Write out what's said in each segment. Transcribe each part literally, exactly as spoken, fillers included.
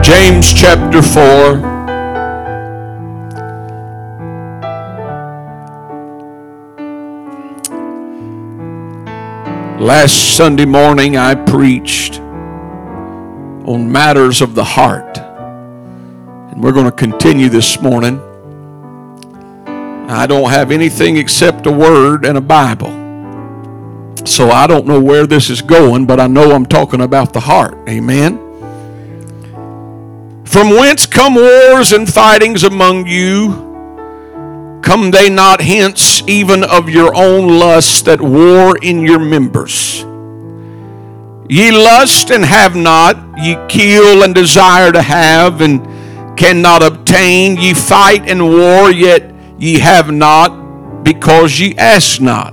James chapter four. Last Sunday morning I preached on matters of the heart. And we're going to continue this morning. I don't have anything except a word and a Bible. So I don't know where this is going, but I know I'm talking about the heart. Amen. From whence come wars and fightings among you? Come they not hence even of your own lust that war in your members? Ye lust and have not, ye kill and desire to have and cannot obtain, ye fight and war, yet ye have not, because ye ask not.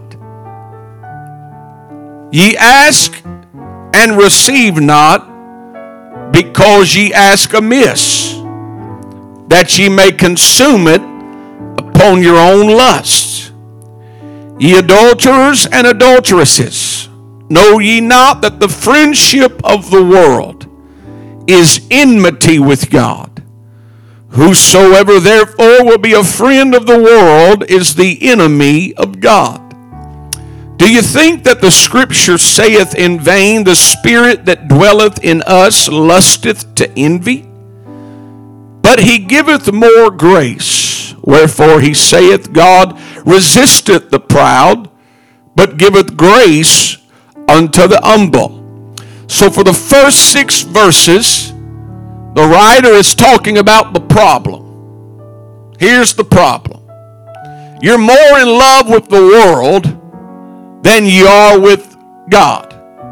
Ye ask and receive not, because ye ask amiss, that ye may consume it upon your own lusts. Ye adulterers and adulteresses, know ye not that the friendship of the world is enmity with God? Whosoever therefore will be a friend of the world is the enemy of God. Do you think that the Scripture saith in vain, the Spirit that dwelleth in us lusteth to envy? But he giveth more grace. Wherefore he saith, God resisteth the proud, but giveth grace unto the humble. So for the first six verses, the writer is talking about the problem. Here's the problem. You're more in love with the world than you are with God.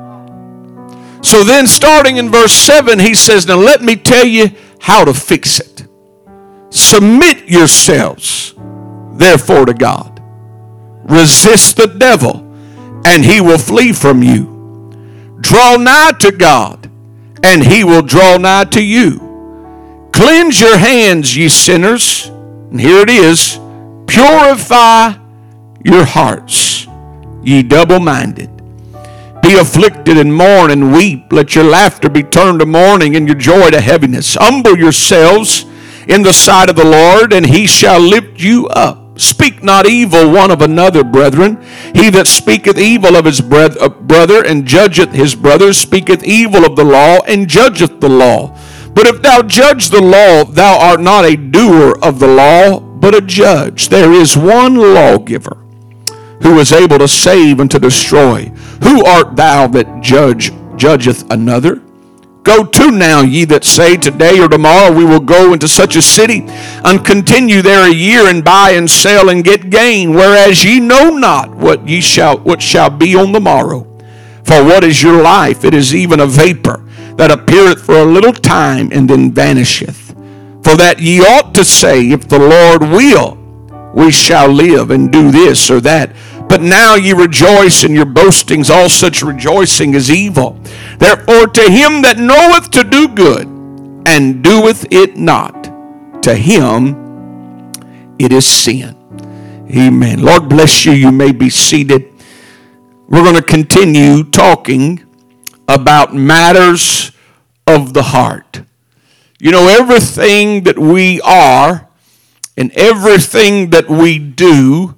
So then starting in verse seven, he says, now let me tell you how to fix it. Submit yourselves, therefore, to God. Resist the devil, and he will flee from you. Draw nigh to God, and he will draw nigh to you. Cleanse your hands, ye sinners. And here it is. Purify your hearts, ye double-minded. Be afflicted and mourn and weep. Let your laughter be turned to mourning and your joy to heaviness. Humble yourselves in the sight of the Lord, and he shall lift you up. Speak not evil one of another, brethren. He that speaketh evil of his brother and judgeth his brother speaketh evil of the law and judgeth the law. But if thou judge the law, thou art not a doer of the law, but a judge. There is one lawgiver, who is able to save and to destroy. Who art thou that judge judgeth another? Go to now, ye that say, today or tomorrow we will go into such a city, and continue there a year, and buy and sell and get gain, whereas ye know not what ye shall what shall be on the morrow. For what is your life? It is even a vapor that appeareth for a little time and then vanisheth. For that ye ought to say, if the Lord will, we shall live and do this or that. But now ye rejoice in your boastings. All such rejoicing is evil. Therefore to him that knoweth to do good, and doeth it not, to him it is sin. Amen. Lord bless you. You may be seated. We're going to continue talking about matters of the heart. You know, everything that we are and everything that we do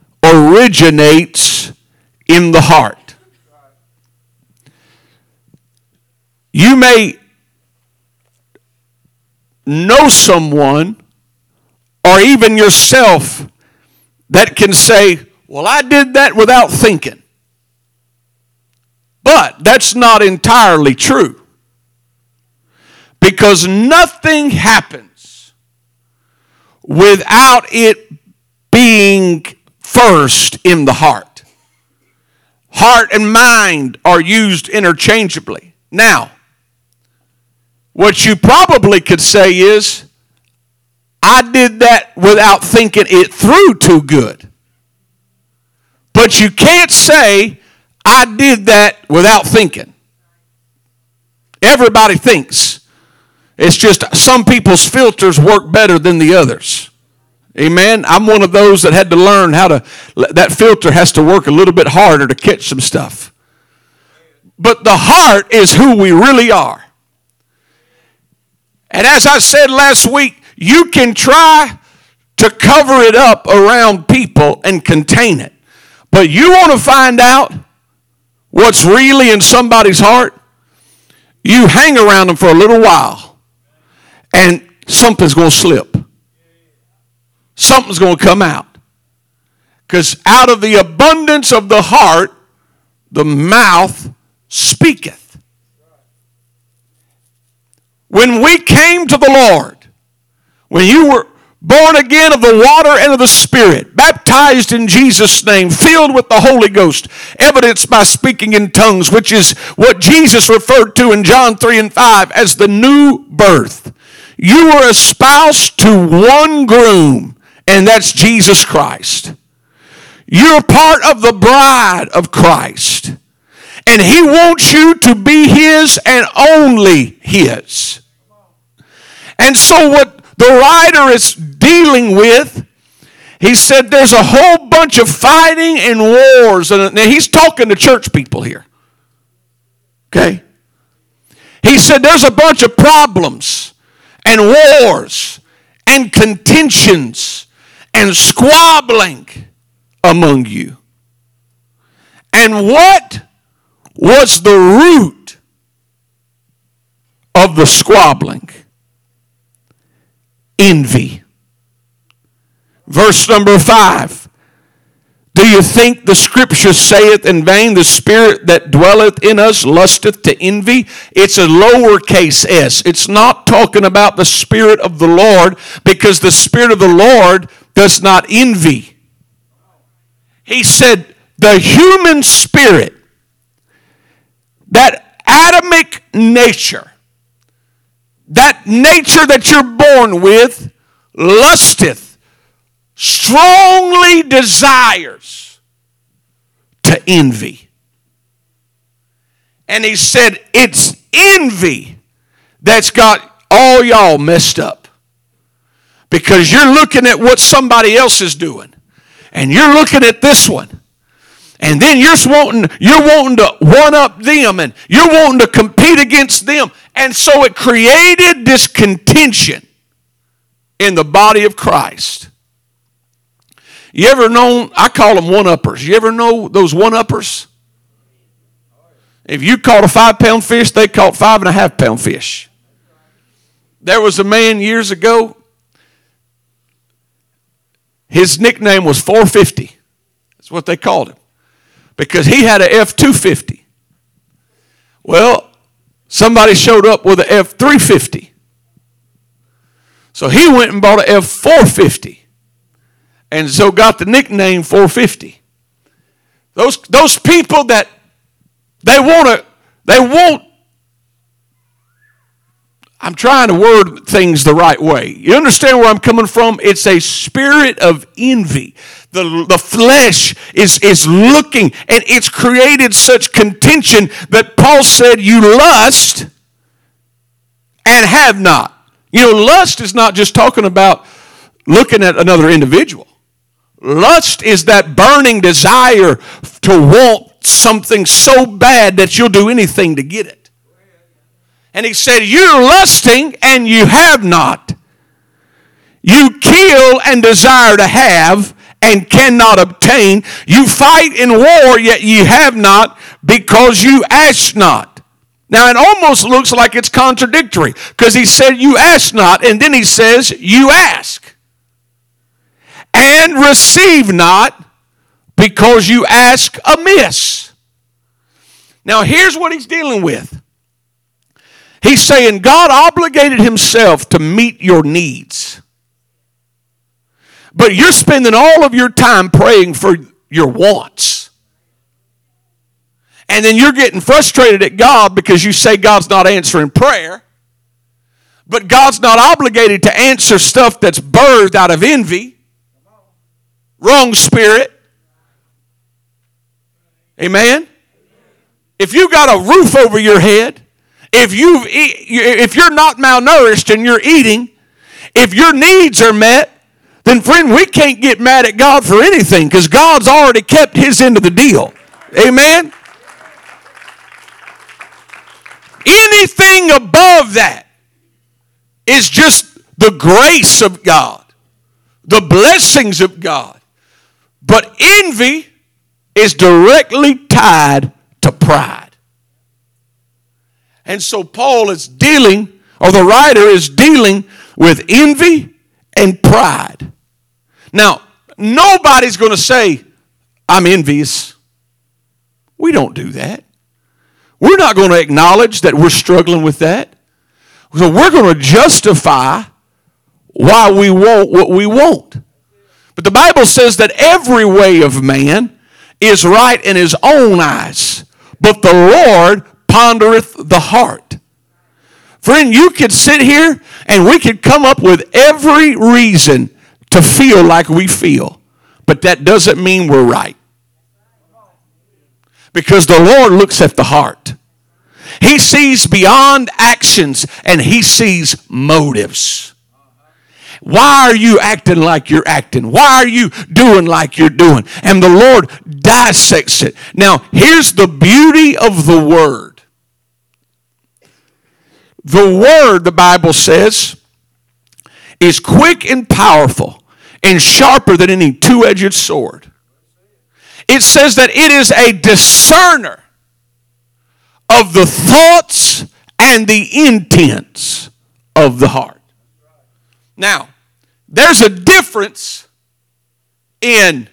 originates in the heart. You may know someone or even yourself that can say, well, I did that without thinking. But that's not entirely true. Because nothing happens without it being first in the heart. Heart and mind are used interchangeably. Now, what you probably could say is, I did that without thinking it through too good. But you can't say, I did that without thinking. Everybody thinks. It's just some people's filters work better than the others. Amen. I'm one of those that had to learn how to, that filter has to work a little bit harder to catch some stuff. But the heart is who we really are. And as I said last week, you can try to cover it up around people and contain it. But you want to find out what's really in somebody's heart? You hang around them for a little while, and something's going to slip. Something's going to come out. Because out of the abundance of the heart, the mouth speaketh. When we came to the Lord, when you were born again of the water and of the Spirit, baptized in Jesus' name, filled with the Holy Ghost, evidenced by speaking in tongues, which is what Jesus referred to in John three and five as the new birth. You were espoused to one groom, and that's Jesus Christ. You're part of the bride of Christ, and He wants you to be His and only His. And so what the writer is dealing with, he said there's a whole bunch of fighting and wars. And he's talking to church people here. Okay? He said there's a bunch of problems and wars and contentions and squabbling among you. And what was the root of the squabbling? Envy. Verse number five. Do you think the scripture saith in vain, the spirit that dwelleth in us lusteth to envy? It's a lowercase s. It's not talking about the spirit of the Lord, because the spirit of the Lord does not envy. He said the human spirit, that Adamic nature, that nature that you're born with, lusteth, strongly desires to envy. And he said it's envy that's got all y'all messed up. Because you're looking at what somebody else is doing, and you're looking at this one. And then you're wanting, you're wanting to one-up them, and you're wanting to compete against them. And so it created this contention in the body of Christ. You ever known, I call them one-uppers. You ever know those one-uppers? If you caught a five-pound fish, they caught five-and-a-half-pound fish. There was a man years ago, his nickname was four fifty. That's what they called him. Because he had an F two fifty. Well, somebody showed up with an F three fifty. So he went and bought an F four fifty. And so got the nickname four fifty. Those, those people that they want to, they want, I'm trying to word things the right way. You understand where I'm coming from? It's a spirit of envy. The, the flesh is, is looking, and it's created such contention that Paul said, you lust and have not. You know, lust is not just talking about looking at another individual. Lust is that burning desire to want something so bad that you'll do anything to get it. And he said, you're lusting and you have not. You kill and desire to have and cannot obtain. You fight in war, yet ye have not, because you ask not. Now it almost looks like it's contradictory, because he said you ask not, and then he says you ask. And receive not, because you ask amiss. Now here's what he's dealing with. He's saying God obligated himself to meet your needs. But you're spending all of your time praying for your wants. And then you're getting frustrated at God because you say God's not answering prayer. But God's not obligated to answer stuff that's birthed out of envy. Wrong spirit. Amen? If you got a roof over your head, If you if you're not malnourished and you're eating, if your needs are met, then friend, we can't get mad at God for anything, because God's already kept his end of the deal. Amen? Anything above that is just the grace of God, the blessings of God. But envy is directly tied to pride. And so Paul is dealing, or the writer is dealing with envy and pride. Now, nobody's going to say, I'm envious. We don't do that. We're not going to acknowledge that we're struggling with that. So we're going to justify why we want what we want. But the Bible says that every way of man is right in his own eyes, but the Lord pondereth the heart. Friend, you could sit here and we could come up with every reason to feel like we feel, but that doesn't mean we're right. Because the Lord looks at the heart. He sees beyond actions and he sees motives. Why are you acting like you're acting? Why are you doing like you're doing? And the Lord dissects it. Now, here's the beauty of the Word. The Word, the Bible says, is quick and powerful and sharper than any two-edged sword. It says that it is a discerner of the thoughts and the intents of the heart. Now, there's a difference in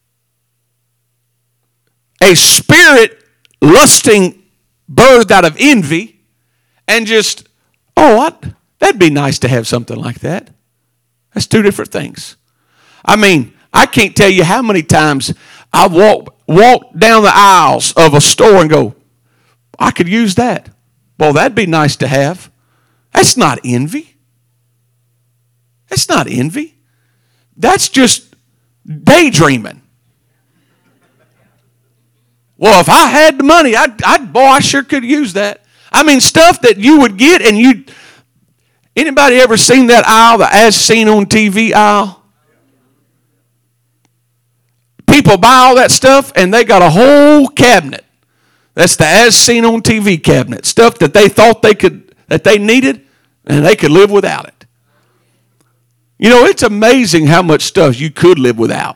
a spirit lusting birthed out of envy and just, oh, I, that'd be nice to have something like that. That's two different things. I mean, I can't tell you how many times I walk, walk down the aisles of a store and go, I could use that. Well, that'd be nice to have. That's not envy. That's not envy. That's just daydreaming. Well, if I had the money, I'd, I'd, boy, I sure could use that. I mean, stuff that you would get and you, anybody ever seen that aisle, the as seen on T V aisle? People buy all that stuff and they got a whole cabinet. That's the as seen on T V cabinet. Stuff that they thought they could, that they needed and they could live without it. You know, it's amazing how much stuff you could live without.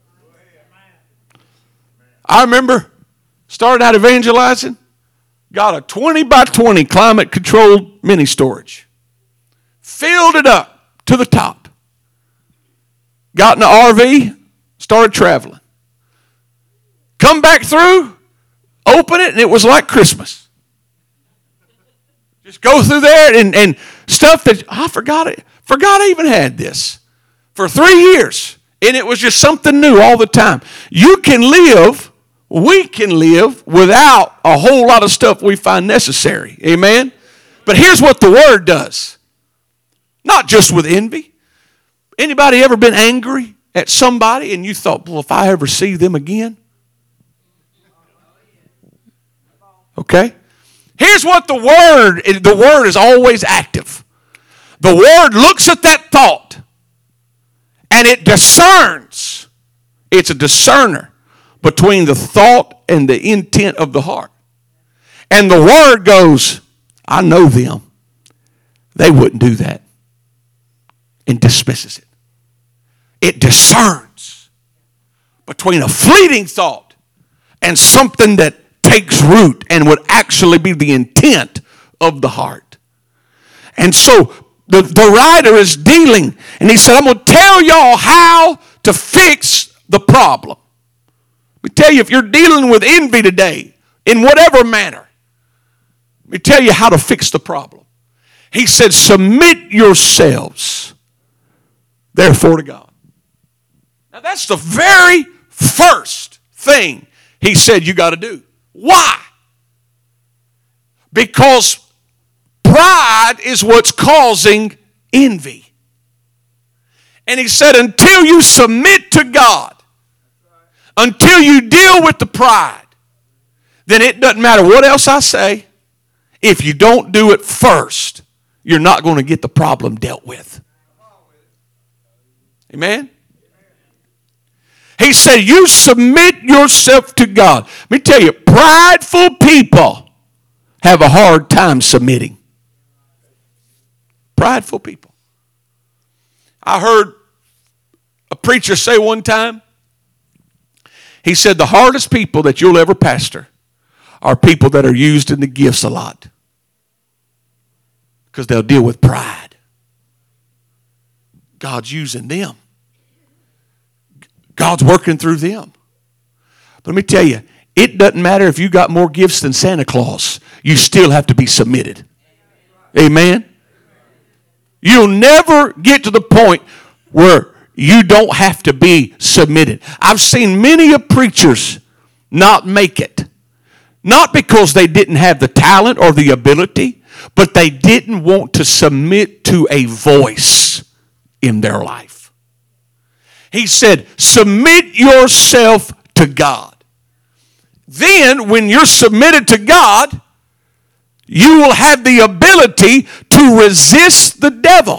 I remember started out evangelizing, got a twenty by twenty climate controlled mini storage. Filled it up to the top. Got in the R V, started traveling. Come back through, open it, and it was like Christmas. Just go through there and, and stuff that I forgot it. Forgot I even had this for three years. And it was just something new all the time. You can live, we can live without a whole lot of stuff we find necessary. Amen? But here's what the Word does. Not just with envy. Anybody ever been angry at somebody and you thought, well, if I ever see them again? Okay? Here's what the Word, the Word is always active. The Word looks at that thought and it discerns. It's a discerner between the thought and the intent of the heart. And the Word goes, I know them. They wouldn't do that. And dismisses it. It discerns between a fleeting thought and something that takes root and would actually be the intent of the heart. And so the, the writer is dealing, and he said, I'm going to tell y'all how to fix the problem. Let me tell you, if you're dealing with envy today, in whatever manner, let me tell you how to fix the problem. He said, submit yourselves, therefore, to God. Now, that's the very first thing he said you got to do. Why? Because pride is what's causing envy. And he said, until you submit to God, until you deal with the pride, then it doesn't matter what else I say. If you don't do it first, you're not going to get the problem dealt with. Amen? He said, you submit yourself to God. Let me tell you, prideful people have a hard time submitting. prideful people. I heard a preacher say one time, he said the hardest people that you'll ever pastor are people that are used in the gifts a lot. Because they'll deal with pride. God's using them. God's working through them. But let me tell you, it doesn't matter if you got more gifts than Santa Claus. You still have to be submitted. Amen? You'll never get to the point where you don't have to be submitted. I've seen many of preachers not make it. Not because they didn't have the talent or the ability, but they didn't want to submit to a voice in their life. He said, submit yourself to God. Then, when you're submitted to God, you will have the ability to resist the devil.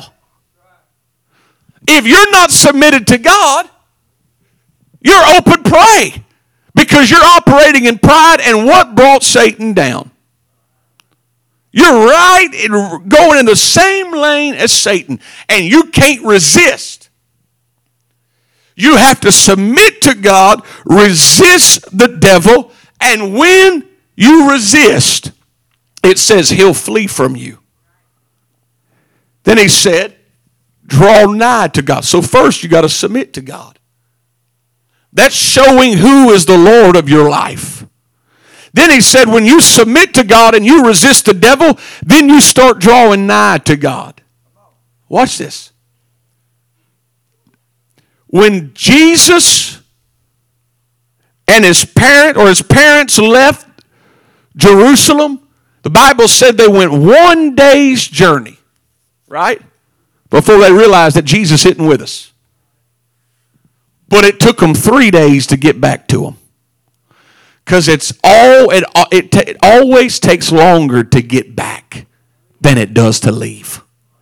If you're not submitted to God, you're open prey because you're operating in pride. And what brought Satan down? You're right in going in the same lane as Satan, and you can't resist. You have to submit to God, resist the devil, and when you resist, it says he'll flee from you. Then he said, draw nigh to God. So first you got to submit to God. That's showing who is the Lord of your life. Then he said, when you submit to God and you resist the devil, then you start drawing nigh to God. Watch this. When Jesus and his parent or his parents left Jerusalem, the Bible said they went one day's journey, right? Before they realized that Jesus isn't with us. But it took them three days to get back to him. Because it's all it, it, it always takes longer to get back than it does to leave.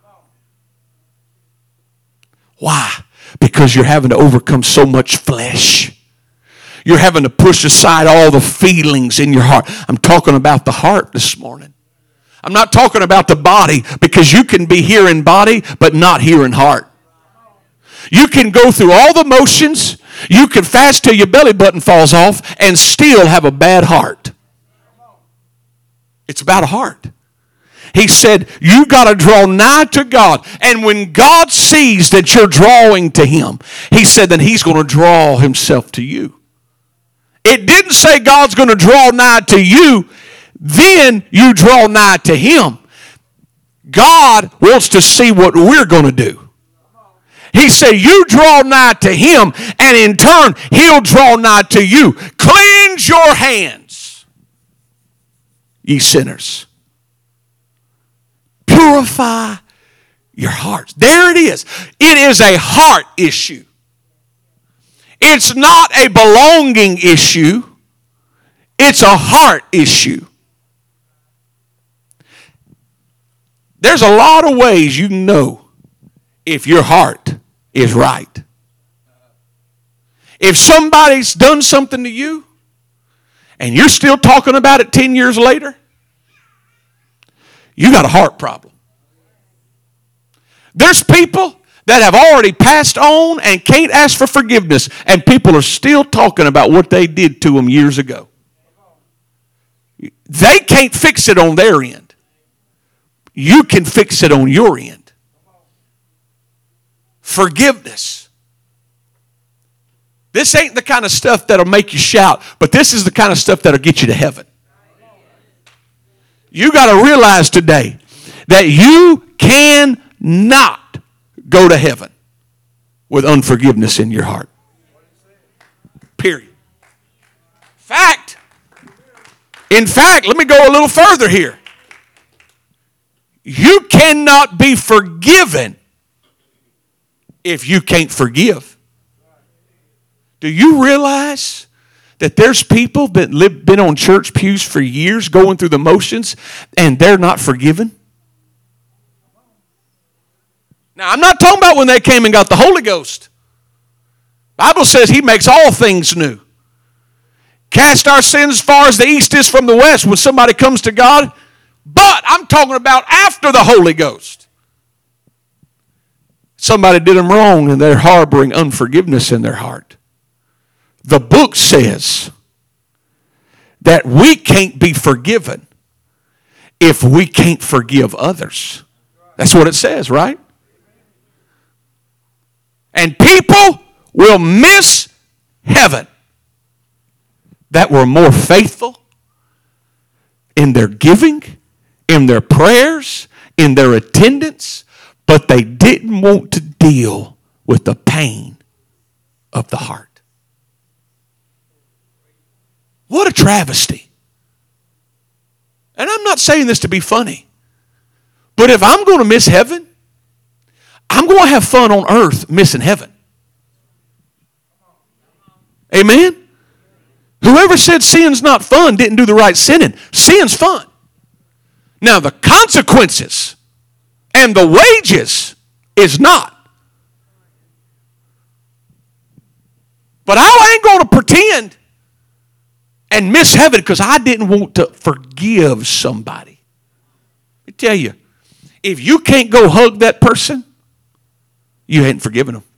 Why? Because you're having to overcome so much flesh. You're having to push aside all the feelings in your heart. I'm talking about the heart this morning. I'm not talking about the body, because you can be here in body but not here in heart. You can go through all the motions. You can fast till your belly button falls off and still have a bad heart. It's about a heart. He said, you got to draw nigh to God. And when God sees that you're drawing to him, he said that he's going to draw himself to you. It didn't say God's going to draw nigh to you, then you draw nigh to him. God wants to see what we're going to do. He said, you draw nigh to him, and in turn, he'll draw nigh to you. Cleanse your hands, ye sinners. Purify your hearts. There it is. It is a heart issue. It's not a belonging issue. It's a heart issue. There's a lot of ways you can know if your heart is right. If somebody's done something to you and you're still talking about it ten years later, you got a heart problem. There's people that have already passed on and can't ask for forgiveness, and people are still talking about what they did to them years ago. They can't fix it on their end. You can fix it on your end. Forgiveness. This ain't the kind of stuff that'll make you shout, but this is the kind of stuff that'll get you to heaven. You got to realize today that you cannot go to heaven with unforgiveness in your heart. Period. Fact. In fact, let me go a little further here. You cannot be forgiven if you can't forgive. Do you realize that there's people that live, been on church pews for years going through the motions and they're not forgiven? Now, I'm not talking about when they came and got the Holy Ghost. The Bible says he makes all things new. Cast our sins as far as the east is from the west when somebody comes to God. But I'm talking about after the Holy Ghost. Somebody did them wrong and they're harboring unforgiveness in their heart. The book says that we can't be forgiven if we can't forgive others. That's what it says, right? And people will miss heaven that were more faithful in their giving, in their prayers, in their attendance, but they didn't want to deal with the pain of the heart. What a travesty. And I'm not saying this to be funny, but if I'm going to miss heaven, I'm going to have fun on earth missing heaven. Amen? Whoever said sin's not fun didn't do the right sinning. Sin's fun. Now the consequences and the wages is not. But I ain't going to pretend and miss heaven because I didn't want to forgive somebody. Let me tell you, if you can't go hug that person, you hadn't forgiven them.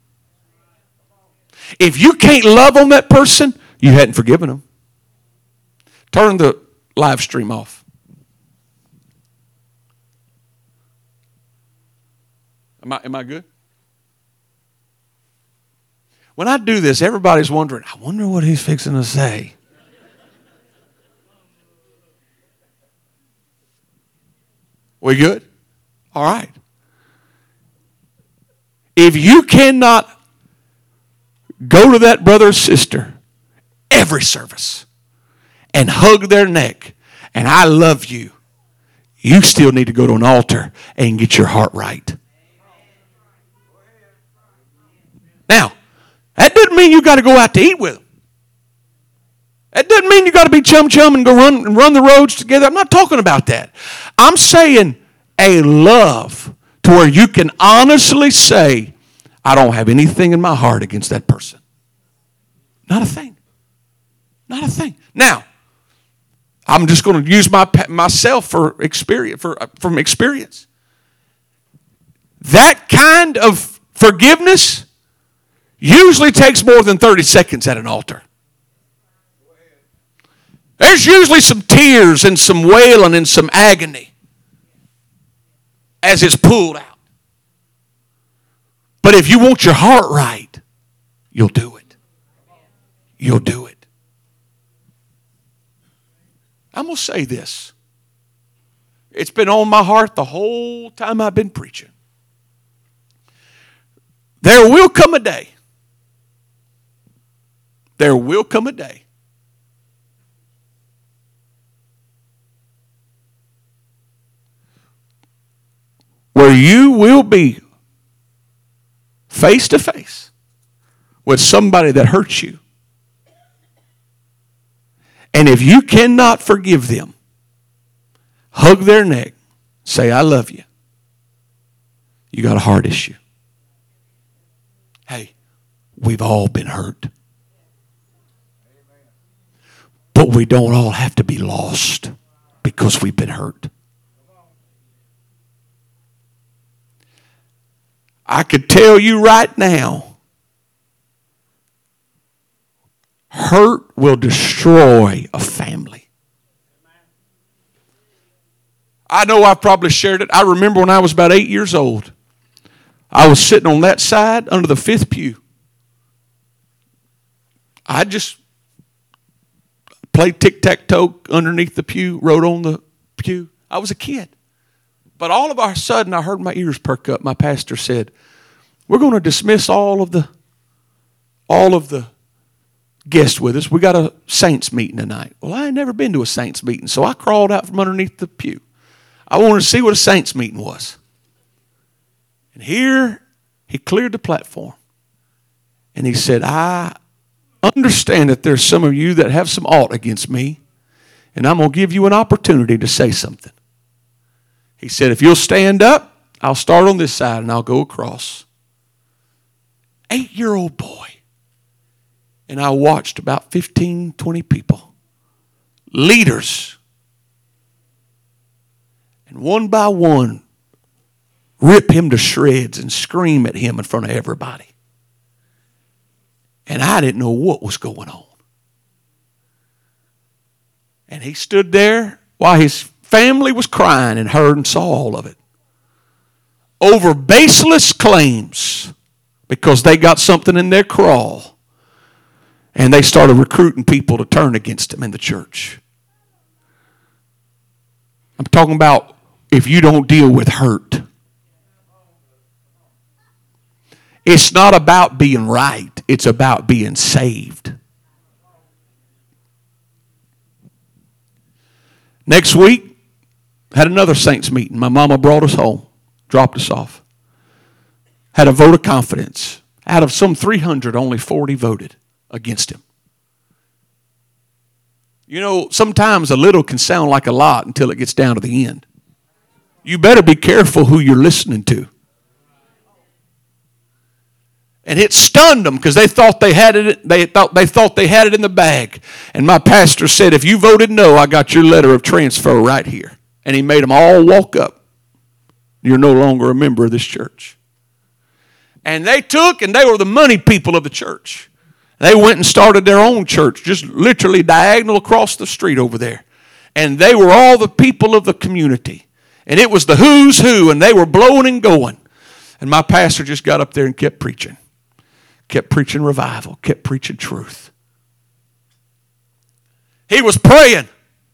If you can't love on that person, you hadn't forgiven them. Turn the live stream off. Am I, am I good? When I do this, everybody's wondering, I wonder what he's fixing to say. We good? All right. If you cannot go to that brother or sister every service and hug their neck and I love you, you still need to go to an altar and get your heart right. Now, that doesn't mean you got to go out to eat with them. That doesn't mean you got to be chum-chum and go run and run the roads together. I'm not talking about that. I'm saying a love to where you can honestly say, I don't have anything in my heart against that person. Not a thing. Not a thing. Now, I'm just going to use my myself for experience, for, from experience. That kind of forgiveness usually takes more than thirty seconds at an altar. There's usually some tears and some wailing and some agony as it's pulled out. But if you want your heart right, you'll do it. You'll do it. I'm going to say this. It's been on my heart the whole time I've been preaching. There will come a day. There will come a day where you will be face to face with somebody that hurts you. And if you cannot forgive them, hug their neck, say, I love you. You got a heart issue. Hey, we've all been hurt. But we don't all have to be lost because we've been hurt. I could tell you right now, hurt will destroy a family. I know I've probably shared it. I remember when I was about eight years old, I was sitting on that side under the fifth pew. I just played tic-tac-toe underneath the pew, wrote on the pew. I was a kid. But all of a sudden, I heard my ears perk up. My pastor said, we're going to dismiss all of the all of the guests with us. We got a saints meeting tonight. Well, I had never been to a saints meeting, so I crawled out from underneath the pew. I wanted to see what a saints meeting was. And here, he cleared the platform. And he said, I understand that there's some of you that have some ought against me, and I'm going to give you an opportunity to say something. He said, if you'll stand up, I'll start on this side and I'll go across. Eight-year-old boy. And I watched about fifteen, twenty people. Leaders. And one by one, rip him to shreds and scream at him in front of everybody. And I didn't know what was going on. And he stood there while his family was crying and heard and saw all of it. Over baseless claims, because they got something in their craw. And they started recruiting people to turn against him in the church. I'm talking about if you don't deal with hurt. It's not about being right. It's about being saved. Next week, had another saints meeting. My mama brought us home, dropped us off. Had a vote of confidence. Out of some three hundred, only forty voted against him. You know, sometimes a little can sound like a lot until it gets down to the end. You better be careful who you're listening to. And it stunned them because they thought they had it. They thought they thought they had it in the bag. And my pastor said, "If you voted no, I got your letter of transfer right here." And he made them all walk up. You're no longer a member of this church. And they took, and they were the money people of the church. They went and started their own church, just literally diagonal across the street over there. And they were all the people of the community. And it was the who's who, and they were blowing and going. And my pastor just got up there and kept preaching. Kept preaching revival. Kept preaching truth. He was praying.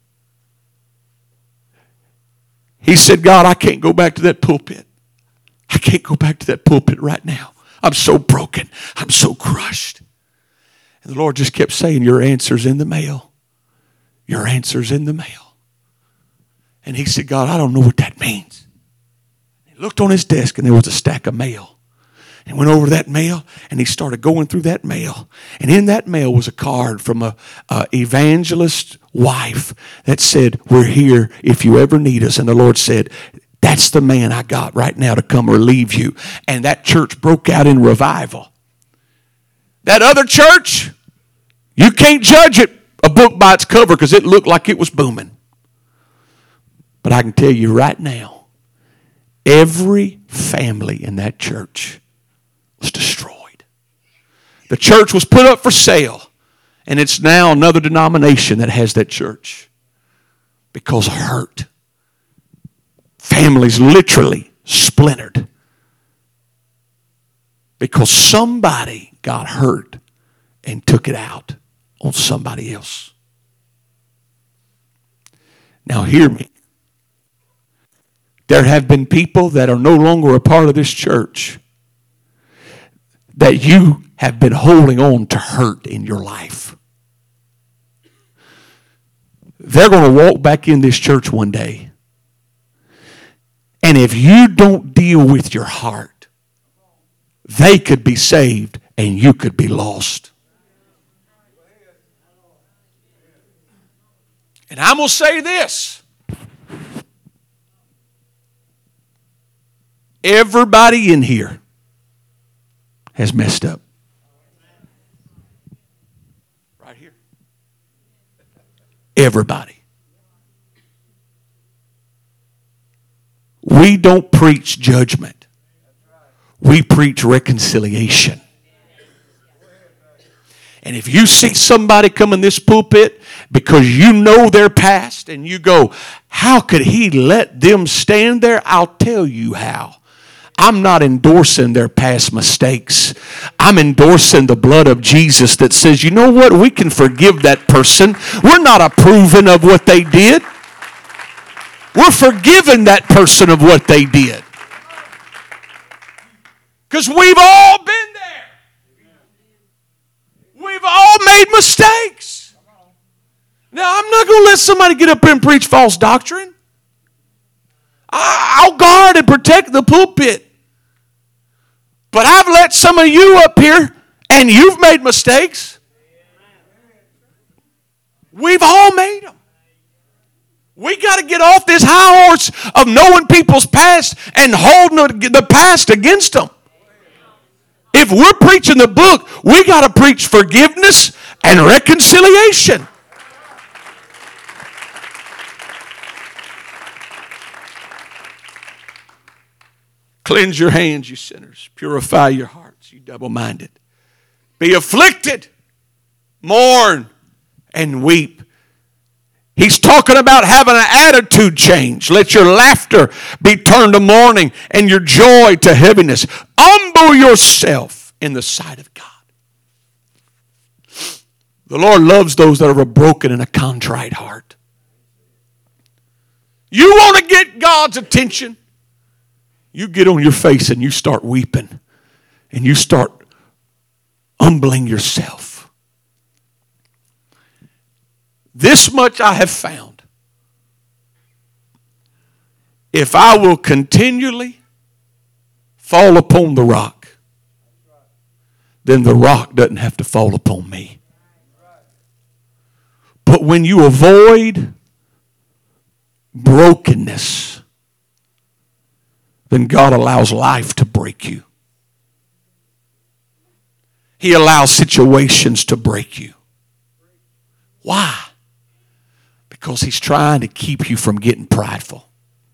He said, "God, I can't go back to that pulpit. I can't go back to that pulpit right now. I'm so broken. I'm so crushed." And the Lord just kept saying, "Your answer's in the mail. Your answer's in the mail." And he said, "God, I don't know what that means." He looked on his desk and there was a stack of mail. And went over that mail, and he started going through that mail. And in that mail was a card from a, a evangelist wife that said, "We're here if you ever need us." And the Lord said, "That's the man I got right now to come relieve you." And that church broke out in revival. That other church, you can't judge it, a book by its cover, because it looked like it was booming. But I can tell you right now, every family in that church was destroyed. The church was put up for sale, and it's now another denomination that has that church because of hurt. Families literally splintered because somebody got hurt and took it out on somebody else. Now hear me. There have been people that are no longer a part of this church that you have been holding on to hurt in your life. They're going to walk back in this church one day. And if you don't deal with your heart, they could be saved and you could be lost. And I'm going to say this. Everybody in here has messed up. Right here. Everybody. We don't preach judgment. We preach reconciliation. And if you see somebody come in this pulpit because you know their past and you go, "How could he let them stand there?" I'll tell you how. I'm not endorsing their past mistakes. I'm endorsing the blood of Jesus that says, you know what? We can forgive that person. We're not approving of what they did. We're forgiving that person of what they did. Because we've all been there. We've all made mistakes. Now, I'm not going to let somebody get up here and preach false doctrine. I'll guard and protect the pulpit. But I've let some of you up here, and you've made mistakes. We've all made them. We got to get off this high horse of knowing people's past and holding the past against them. If we're preaching the book, we got to preach forgiveness and reconciliation. Cleanse your hands, you sinners. Purify your hearts, you double-minded. Be afflicted, mourn, and weep. He's talking about having an attitude change. Let your laughter be turned to mourning and your joy to heaviness. Humble yourself in the sight of God. The Lord loves those that have a broken and a contrite heart. You want to get God's attention? You get on your face and you start weeping. And you start humbling yourself. This much I have found. If I will continually fall upon the rock, then the rock doesn't have to fall upon me. But when you avoid brokenness, then God allows life to break you. He allows situations to break you. Why? Because He's trying to keep you from getting prideful.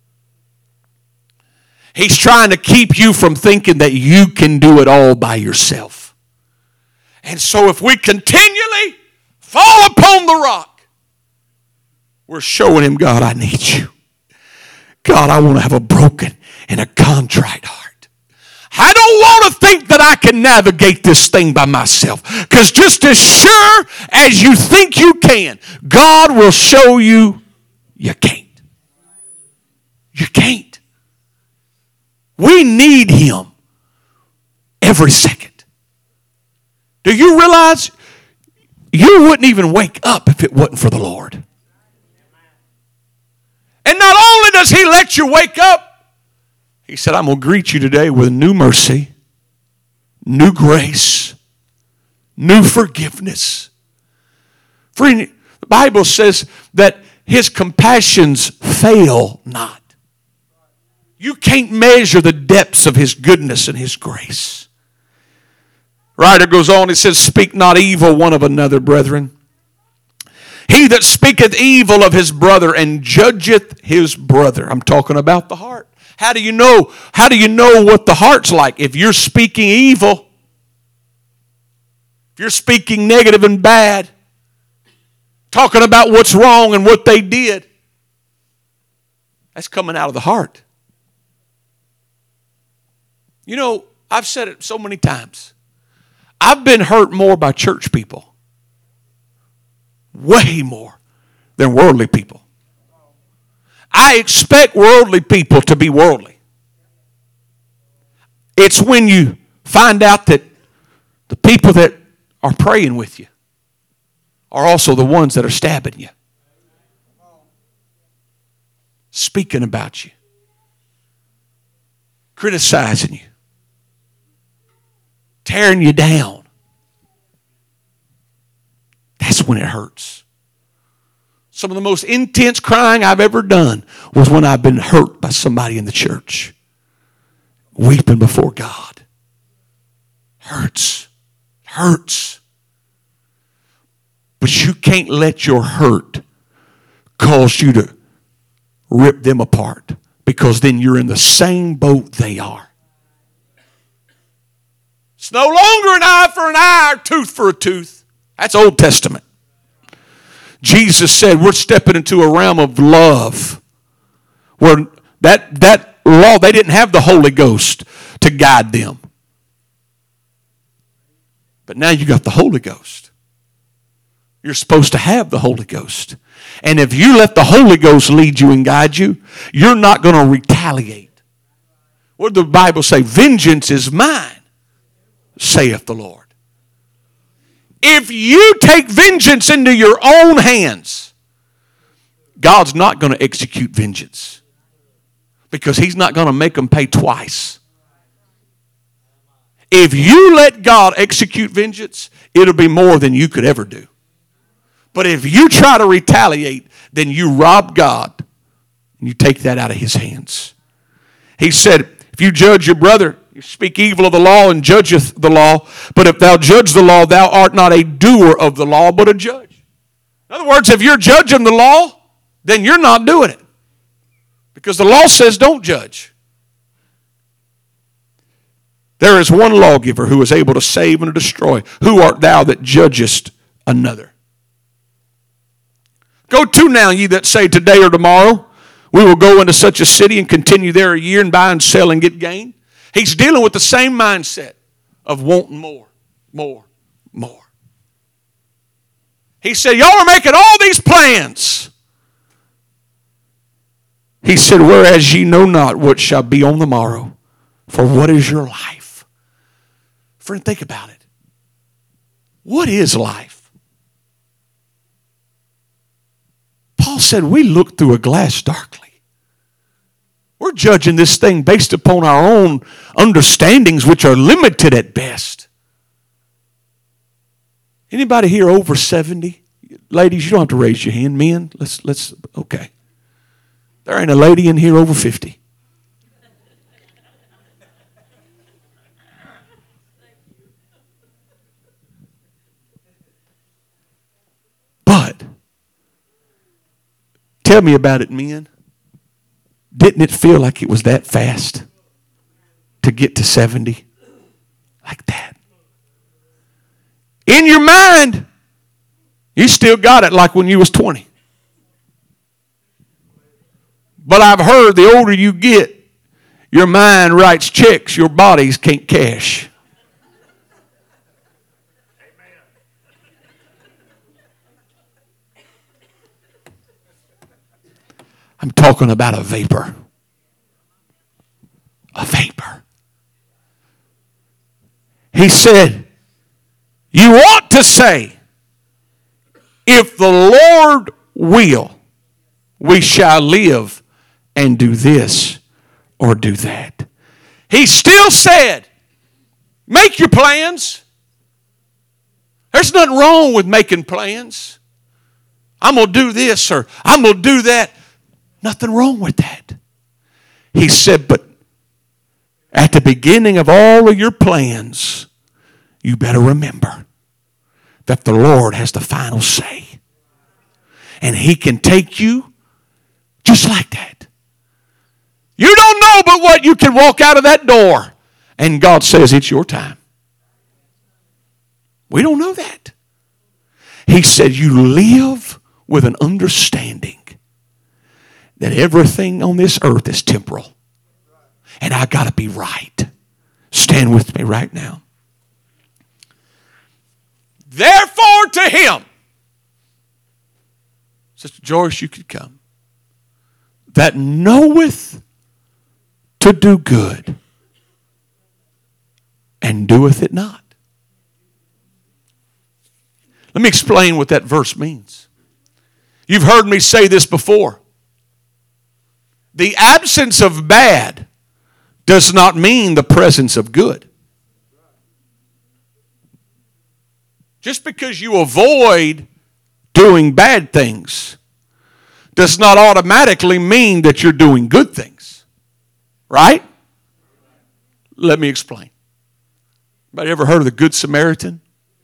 He's trying to keep you from thinking that you can do it all by yourself. And so if we continually fall upon the rock, we're showing Him, God, I need you. God, I want to have a broken and a contrite heart. I don't want to think that I can navigate this thing by myself. Because just as sure as you think you can, God will show you you can't. You can't. We need Him every second. Do you realize you wouldn't even wake up if it wasn't for the Lord? And not only does He let you wake up, He said, I'm going to greet you today with new mercy, new grace, new forgiveness. Friend, the Bible says that His compassions fail not. You can't measure the depths of His goodness and His grace. Writer goes on, he says, speak not evil one of another, brethren. He that speaketh evil of his brother and judgeth his brother. I'm talking about the heart. How do you know? How do you know what the heart's like? If you're speaking evil, if you're speaking negative and bad, talking about what's wrong and what they did, that's coming out of the heart. You know, I've said it so many times. I've been hurt more by church people. Way more than worldly people. I expect worldly people to be worldly. It's when you find out that the people that are praying with you are also the ones that are stabbing you, speaking about you, criticizing you, tearing you down. That's when it hurts. Some of the most intense crying I've ever done was when I've been hurt by somebody in the church. Weeping before God. Hurts. Hurts. But you can't let your hurt cause you to rip them apart, because then you're in the same boat they are. It's no longer an eye for an eye or tooth for a tooth. That's Old Testament. Jesus said we're stepping into a realm of love where that, that law, they didn't have the Holy Ghost to guide them. But now you got the Holy Ghost. You're supposed to have the Holy Ghost. And if you let the Holy Ghost lead you and guide you, you're not going to retaliate. What did the Bible say? Vengeance is mine, saith the Lord. If you take vengeance into your own hands, God's not going to execute vengeance, because He's not going to make them pay twice. If you let God execute vengeance, it'll be more than you could ever do. But if you try to retaliate, then you rob God and you take that out of His hands. He said, if you judge your brother, you speak evil of the law and judgeth the law. But if thou judge the law, thou art not a doer of the law, but a judge. In other words, if you're judging the law, then you're not doing it. Because the law says don't judge. There is one lawgiver who is able to save and to destroy. Who art thou that judgest another? Go to now, ye that say today or tomorrow, we will go into such a city and continue there a year and buy and sell and get gain. He's dealing with the same mindset of wanting more, more, more. He said, y'all are making all these plans. He said, whereas ye know not what shall be on the morrow, for what is your life? Friend, think about it. What is life? Paul said, we look through a glass darkly. We're judging this thing based upon our own understandings, which are limited at best. Anybody here over seventy? Ladies, you don't have to raise your hand. Men, let's, let's, okay. There ain't a lady in here over fifty. But, tell me about it, men. Didn't it feel like it was that fast to get to seventy? Like that. In your mind, you still got it like when you was twenty. But I've heard the older you get, your mind writes checks your bodies can't cash. I'm talking about a vapor. A vapor. He said, you ought to say, if the Lord will, we shall live and do this or do that. He still said, make your plans. There's nothing wrong with making plans. I'm going to do this or I'm going to do that. Nothing wrong with that. He said, but at the beginning of all of your plans, you better remember that the Lord has the final say. And He can take you just like that. You don't know but what you can walk out of that door and God says it's your time. We don't know that. He said you live with an understanding that everything on this earth is temporal. And I got to be right. Stand with me right now. Therefore to Him, Sister Joyce, you could come, that knoweth to do good and doeth it not. Let me explain what that verse means. You've heard me say this before. The absence of bad does not mean the presence of good. Just because you avoid doing bad things does not automatically mean that you're doing good things. Right? Let me explain. Anybody ever heard of the Good Samaritan?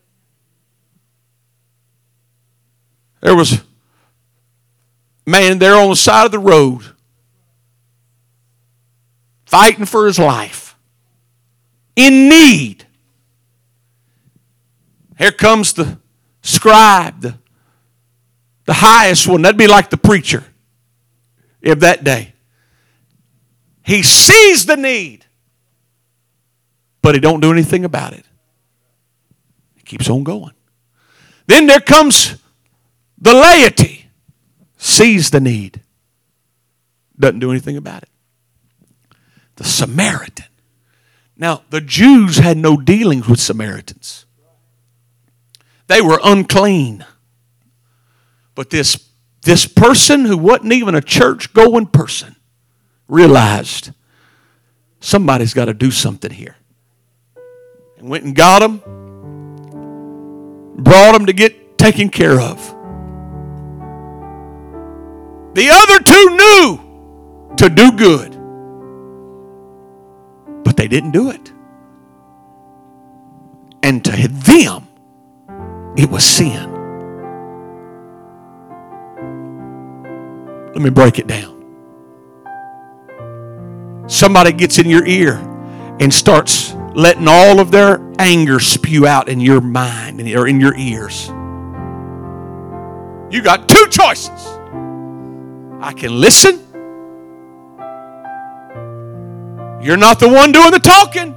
There was a man there on the side of the road fighting for his life, in need. Here comes the scribe, the, the highest one. That'd be like the preacher of that day. He sees the need, but he don't do anything about it. He keeps on going. Then there comes the laity, sees the need, doesn't do anything about it. The Samaritan. Now, the Jews had no dealings with Samaritans. They were unclean. But this, this person who wasn't even a church-going person realized somebody's got to do something here. And went and got him, brought him to get taken care of. The other two knew to do good. But they didn't do it. And to them, it was sin. Let me break it down. Somebody gets in your ear and starts letting all of their anger spew out in your mind or in your ears. You got two choices. I can listen. You're not the one doing the talking.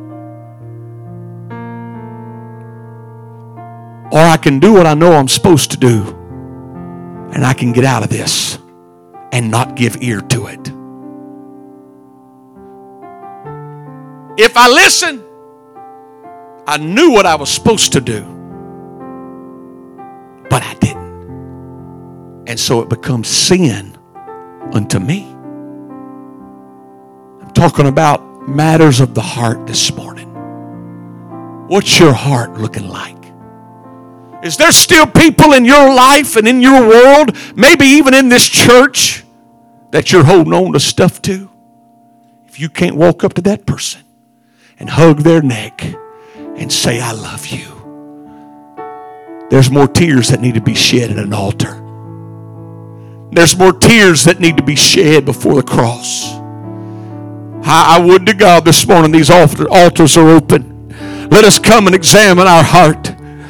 Or I can do what I know I'm supposed to do, and I can get out of this and not give ear to it. If I listen, I knew what I was supposed to do, but I didn't. And so it becomes sin unto me. I'm talking about matters of the heart this morning. What's your heart looking like? Is there still people in your life and in your world, maybe even in this church, that you're holding on to stuff to? If you can't walk up to that person and hug their neck and say, I love you, there's more tears that need to be shed at an altar. There's more tears that need to be shed before the cross. I, I would to God this morning, these altars are open. Let us come and examine our heart.